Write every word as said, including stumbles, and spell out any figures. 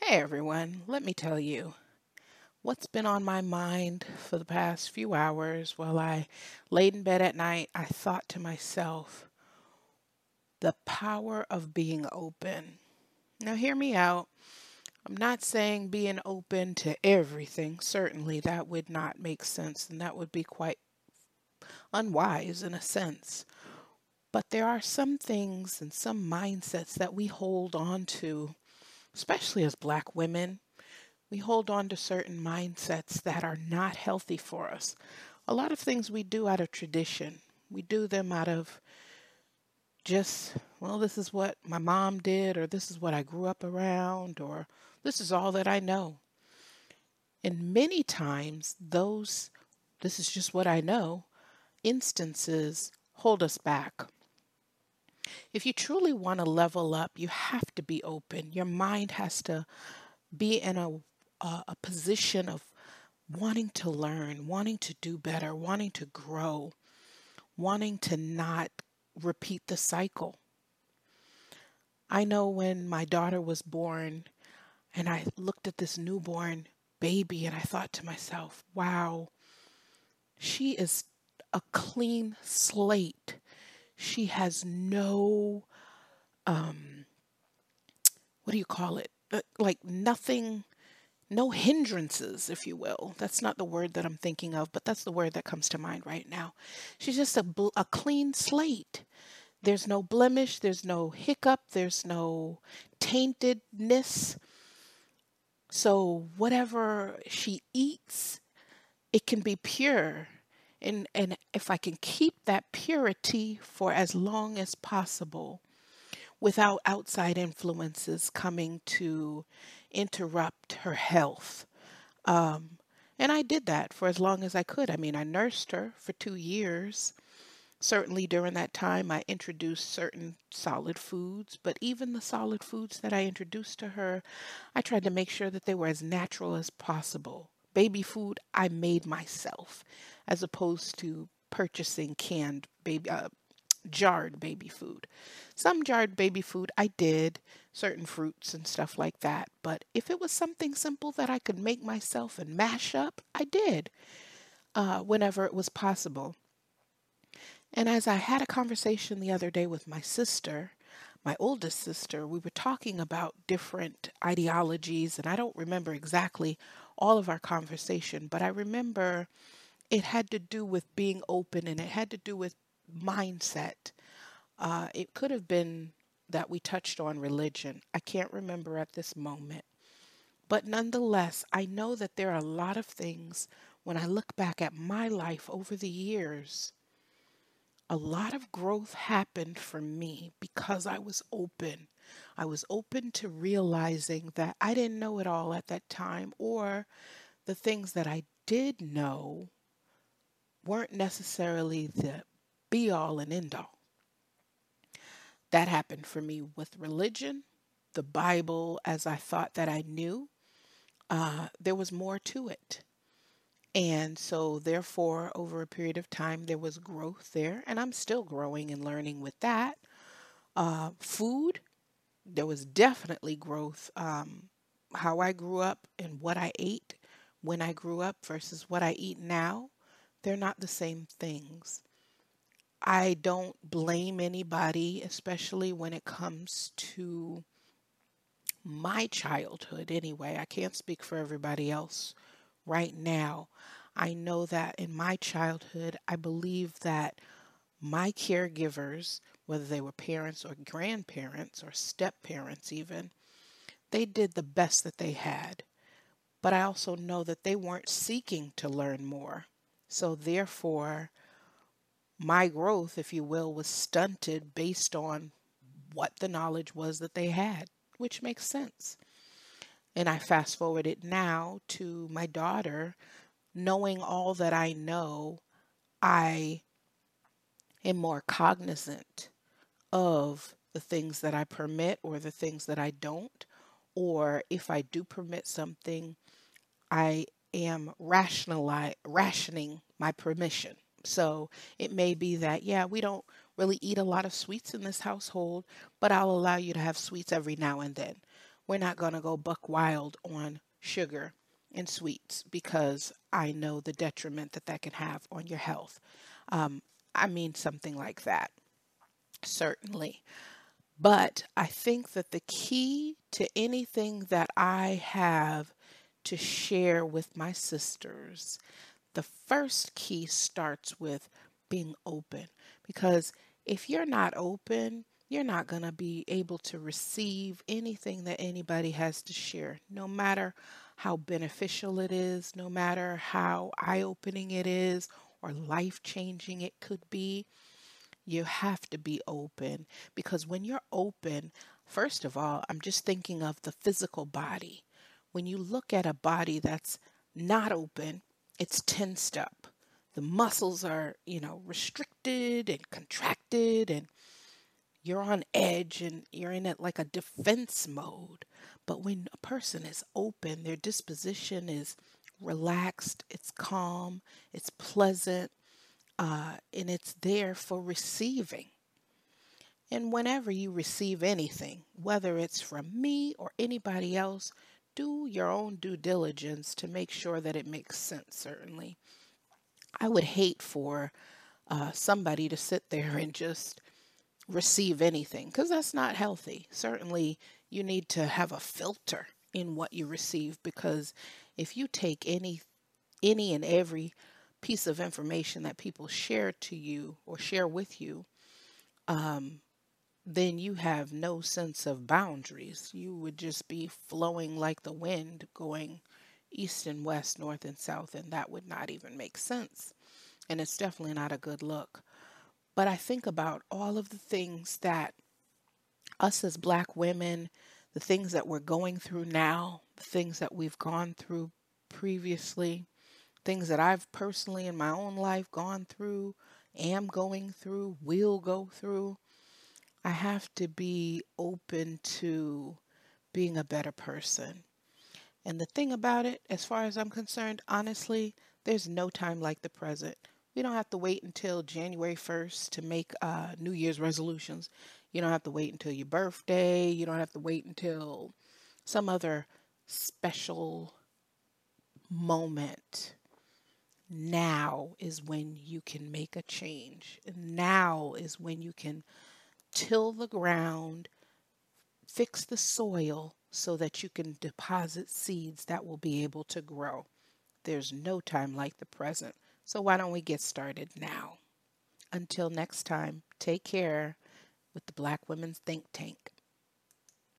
Hey everyone, let me tell you what's been on my mind for the past few hours while I laid in bed at night. I thought to myself, the power of being open. Now, hear me out. I'm not saying being open to everything. Certainly, that would not make sense and that would be quite unwise in a sense. But there are some things and some mindsets that we hold on to, especially as Black women. We hold on to certain mindsets that are not healthy for us. A lot of things we do out of tradition. We do them out of just, well, this is what my mom did, or this is what I grew up around, or this is all that I know. And many times, those, this is just what I know, instances hold us back. If you truly want to level up, you have to be open. Your mind has to be in a, a, a position of wanting to learn, wanting to do better, wanting to grow, wanting to not repeat the cycle. I know when my daughter was born and I looked at this newborn baby and I thought to myself, wow, she is a clean slate. She has no, um, what do you call it? Uh, Like nothing, no hindrances, if you will. That's not the word that I'm thinking of, but that's the word that comes to mind right now. She's just a, bl- a clean slate. There's no blemish, there's no hiccup, there's no taintedness. So whatever she eats, it can be pure. And, and if I can keep that purity for as long as possible without outside influences coming to interrupt her health. Um, and I did that for as long as I could. I mean, I nursed her for two years. Certainly during that time, I introduced certain solid foods, but even the solid foods that I introduced to her, I tried to make sure that they were as natural as possible. Baby food I made myself, as opposed to purchasing canned baby, uh, jarred baby food. Some jarred baby food I did, certain fruits and stuff like that. But if it was something simple that I could make myself and mash up, I did uh, whenever it was possible. And as I had a conversation the other day with my sister, my oldest sister, we were talking about different ideologies, and I don't remember exactly all of our conversation, but I remember it had to do with being open and it had to do with mindset. Uh, it could have been that we touched on religion. I can't remember at this moment. But nonetheless, I know that there are a lot of things when I look back at my life over the years. A lot of growth happened for me because I was open. I was open to realizing that I didn't know it all at that time, or the things that I did know weren't necessarily the be all and end all. That happened for me with religion, the Bible, as I thought that I knew. Uh, there was more to it. And so, therefore, over a period of time, there was growth there, and I'm still growing and learning with that. Uh, food, there was definitely growth. Um, how I grew up and what I ate when I grew up versus what I eat now, they're not the same things. I don't blame anybody, especially when it comes to my childhood anyway. I can't speak for everybody else right now. I know that in my childhood, I believe that my caregivers, whether they were parents or grandparents or step parents even, they did the best that they had. But I also know that they weren't seeking to learn more. So therefore, my growth, if you will, was stunted based on what the knowledge was that they had, which makes sense. And I fast forward it now to my daughter, knowing all that I know, I am more cognizant of the things that I permit or the things that I don't. Or if I do permit something, I am rationali- rationing my permission. So it may be that, yeah, we don't really eat a lot of sweets in this household, but I'll allow you to have sweets every now and then. we're not going to go buck wild on sugar and sweets because I know the detriment that that can have on your health. Um, I mean, something like that, certainly. But I think that the key to anything that I have to share with my sisters, the first key starts with being open. Because if you're not open, you're not going to be able to receive anything that anybody has to share, no matter how beneficial it is, no matter how eye opening it is or life changing it could be. You have to be open because when you're open, first of all, I'm just thinking of the physical body. When you look at a body that's not open, it's tensed up. The muscles are, you know, restricted and contracted, and you're on edge and you're in it like a defense mode. But when a person is open, their disposition is relaxed, it's calm, it's pleasant, uh, and it's there for receiving. And whenever you receive anything, whether it's from me or anybody else, do your own due diligence to make sure that it makes sense, certainly. I would hate for uh, somebody to sit there and just receive anything because that's not healthy. Certainly, you need to have a filter in what you receive because if you take any any and every piece of information that people share to you or share with you, um, then you have no sense of boundaries. You would just be flowing like the wind, going east and west, north and south, and that would not even make sense. And it's definitely not a good look. But I think about all of the things that us as Black women, the things that we're going through now, the things that we've gone through previously, things that I've personally in my own life gone through, am going through, will go through. I have to be open to being a better person. And the thing about it, as far as I'm concerned, honestly, there's no time like the present. We don't have to wait until January first to make uh, New Year's resolutions. You don't have to wait until your birthday. You don't have to wait until some other special moment. Now is when you can make a change. Now is when you can till the ground, fix the soil so that you can deposit seeds that will be able to grow. There's no time like the present. So why don't we get started now? Until next time, take care with the Black Women's Think Tank.